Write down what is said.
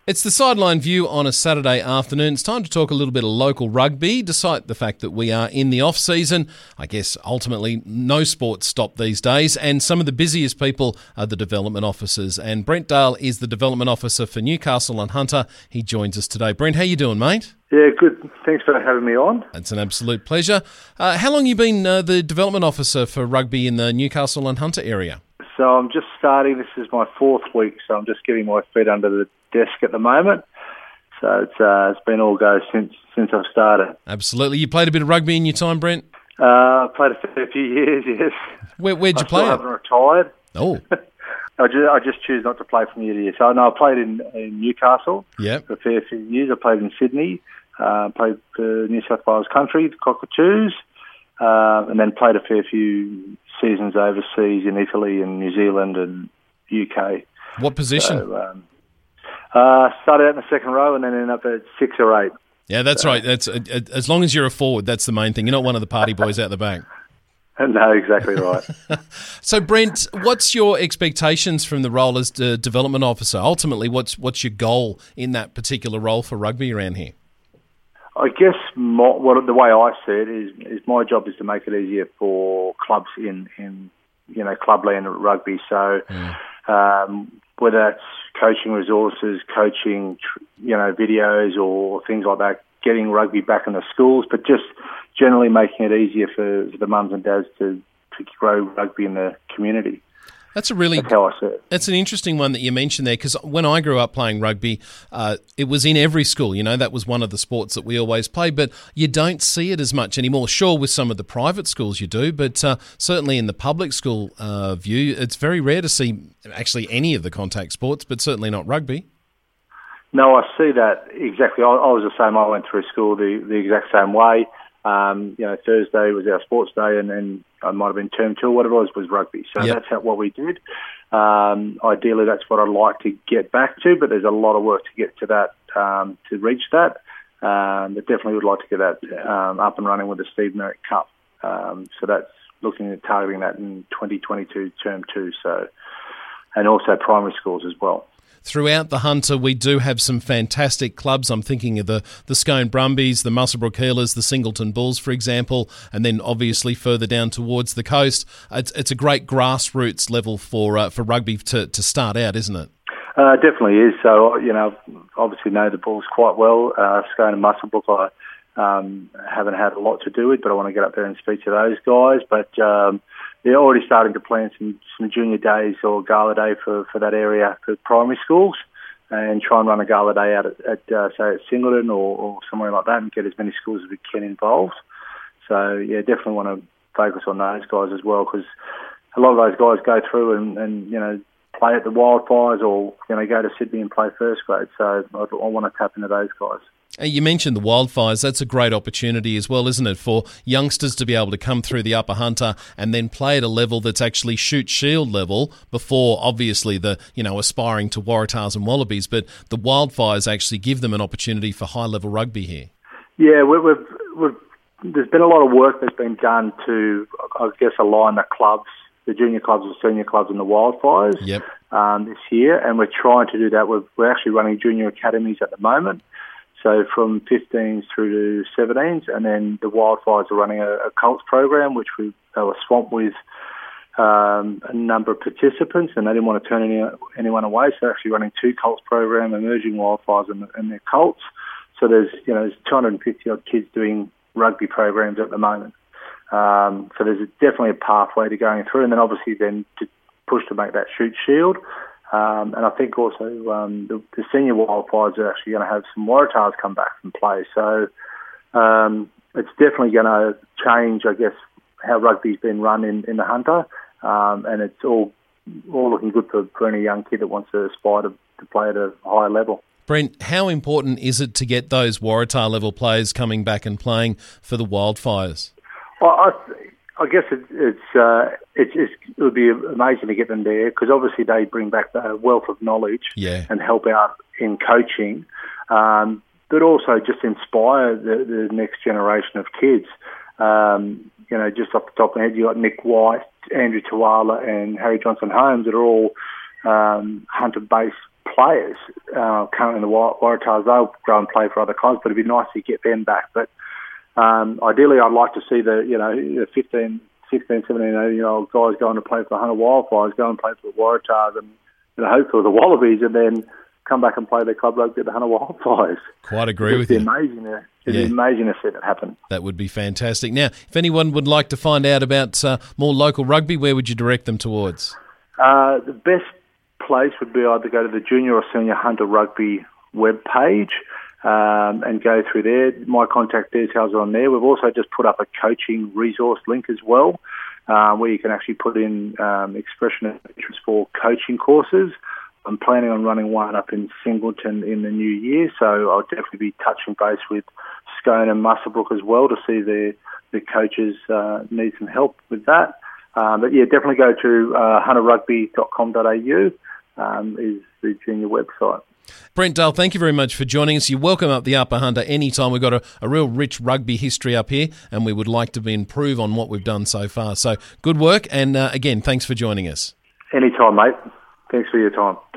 It's the Sideline View on a Saturday afternoon. It's time to talk a little bit of local rugby, despite the fact that we are in the off-season. I guess ultimately no sports stop these days, and some of the busiest people are the development officers. And Brent Dale is the development officer for Newcastle and Hunter. He joins us today. Brent, how you doing, mate? Yeah, good. Thanks for having me on. It's an absolute pleasure. How long have you been the development officer for rugby in the Newcastle and Hunter area? So I'm just starting. This is my 4th week, so I'm just getting my feet under the desk at the moment. So it's been all go since I've started. Absolutely. You played a bit of rugby in your time, Brent? I played a fair few years, yes. Where'd you play? I haven't retired. Oh. I just choose not to play from year to year. So I played in Newcastle for a fair few years. I played in Sydney, played for New South Wales Country, the Cockatoos, and then played a fair few seasons overseas in Italy and New Zealand and UK. What position? So, started out in the second row and then ended up at 6 or 8. Yeah, that's right. That's as long as you're a forward, that's the main thing. You're not one of the party boys out the back. No, exactly right. So, Brent, what's your expectations from the role as the development officer? Ultimately, what's your goal in that particular role for rugby around here? I guess the way I see it is my job is to make it easier for clubs in clubland rugby. So whether that's coaching resources, coaching videos or things like that, getting rugby back in the schools, but just generally making it easier for the mums and dads to grow rugby in the community. That's how I see it. That's an interesting one that you mentioned there, because when I grew up playing rugby, it was in every school. That was one of the sports that we always played, but you don't see it as much anymore. Sure, with some of the private schools you do, but certainly in the public school view, it's very rare to see actually any of the contact sports, but certainly not rugby. No, I see that exactly. I was the same. I went through school the exact same way. Thursday was our sports day, and I might have been term 2 or whatever it was rugby. So That's what we did. Ideally, that's what I'd like to get back to, but there's a lot of work to get to that, to reach that. But definitely would like to get that up and running with the Steve Merrick Cup. So that's looking at targeting that in 2022 term 2. So, and also primary schools as well. Throughout the Hunter, we do have some fantastic clubs. I'm thinking of the Scone Brumbies, the Muswellbrook Healers, the Singleton Bulls, for example, and then obviously further down towards the coast. It's a great grassroots level for rugby to start out, isn't it? Definitely is. So, obviously know the Bulls quite well. Scone and Muswellbrook I haven't had a lot to do with, but I want to get up there and speak to those guys. But they're already starting to plan some junior days or gala day for that area for primary schools, and try and run a gala day out at Singleton or somewhere like that, and get as many schools as we can involved. So definitely want to focus on those guys as well, because a lot of those guys go through and play at the Wildfires or go to Sydney and play first grade. So I want to tap into those guys. You mentioned the Wildfires. That's a great opportunity as well, isn't it, for youngsters to be able to come through the Upper Hunter and then play at a level that's actually Shute Shield level before, obviously, the aspiring to Waratahs and Wallabies. But the Wildfires actually give them an opportunity for high-level rugby here. Yeah, there's been a lot of work that's been done to, I guess, align the clubs, the junior clubs, the senior clubs, and the Wildfires this year, and we're trying to do that. We're actually running junior academies at the moment. So from 15s through to 17s, and then the Wildfires are running a Colts program, which they were swamped with a number of participants, and they didn't want to turn anyone away. So they're actually running 2 Colts program, Emerging Wildfires and their Colts. So there's 250 odd kids doing rugby programs at the moment. So there's definitely a pathway to going through, and then obviously then to push to make that Shute Shield. And I think also the senior Wildfires are actually going to have some Waratahs come back and play. So it's definitely going to change, I guess, how rugby's been run in the Hunter. And it's all looking good for any young kid that wants to aspire to play at a higher level. Brent, how important is it to get those Waratah level players coming back and playing for the Wildfires? Well, I guess it would be amazing to get them there, because obviously they bring back the wealth of knowledge and help out in coaching, but also just inspire the next generation of kids. Just off the top of my head, you got Nick White, Andrew Tuala, and Harry Johnson Holmes that are all Hunter-based players currently in the Waratahs. They'll go and play for other clubs, but it'd be nice to get them back. But ideally, I'd like to see the 15, 16, 17, 18-year-old guys going to play for the Hunter Wildfires, go and play for the Waratahs, and hopefully the Wallabies, and then come back and play their club rugby at the Hunter Wildfires. Quite agree with you. It'd be amazing to see that happen. That would be fantastic. Now, if anyone would like to find out about more local rugby, where would you direct them towards? The best place would be either go to the Junior or Senior Hunter Rugby webpage and go through there. My contact details are on there. We've also just put up a coaching resource link as well, where you can actually put in expression of interest for coaching courses. I'm planning on running one up in Singleton in the new year, so I'll definitely be touching base with Scone and Muswellbrook as well to see the coaches need some help with that. But yeah, definitely go to hunterrugby.com.au is the junior website. Brent Dale, thank you very much for joining us. You're welcome up the Upper Hunter anytime. We've got a real rich rugby history up here, and we would like to improve on what we've done so far. So good work, and again, thanks for joining us. Anytime, mate. Thanks for your time.